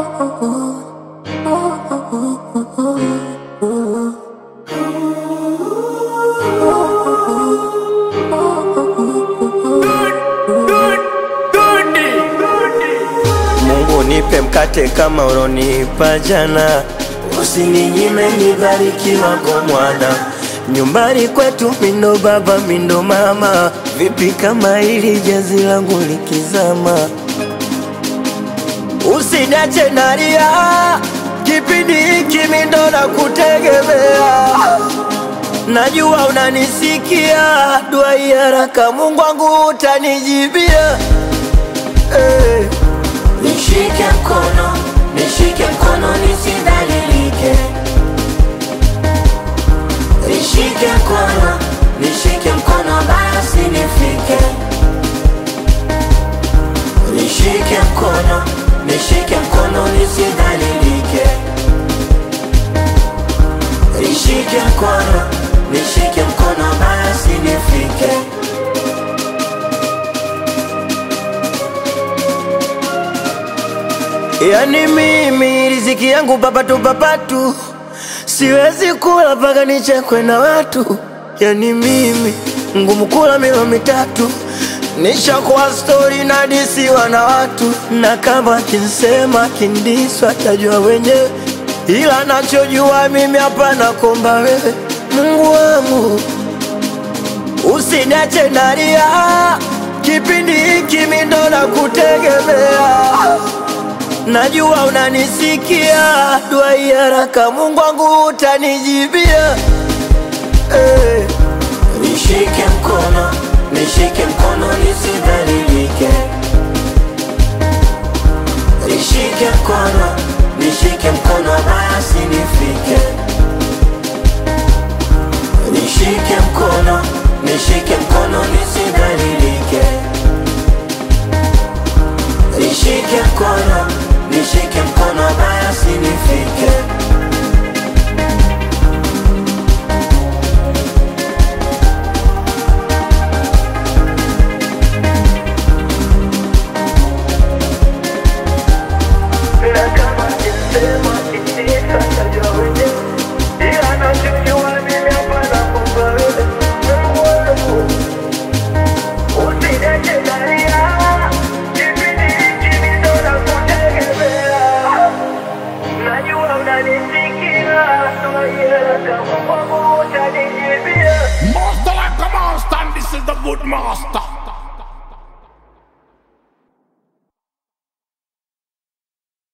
Mungu nipe mkate kama ulonipa jana, usininyime nibarikiwa kwa mwana. Nyumbani kwetu mindo baba mindo mama, vipi kama hili jazi langu likizama? Usiniache nalia, kipindi hiki mindo na kutegemea. Najua unanisikia, dua haraka Mungu wangu utanijibia. Nishike mkono nisidhalilike. Nishike mkono basi nifike. Nishike mkono nisidhalilike. Nishike mkono basi nifike. Yani mimi riziki yangu papatu, siwezi kula paka nichekwe na watu. Yani mimi ngumu kula milo mitatu, nishakuwa story na disiwa na watu. Na kama kinsema kindiswa tajua wenyewe, ila nachojua mimi hapana komba wewe. Mungu wangu usiniache nalia, kipindi hiki mindo na kutegemea. Najua unanisikia, dua haraka Mungu wangu utanijibia. Nishike mkono nisidhalilike. Nishike mkono basi nifike. Nishike mkono nisidhalilike. Nishike mkono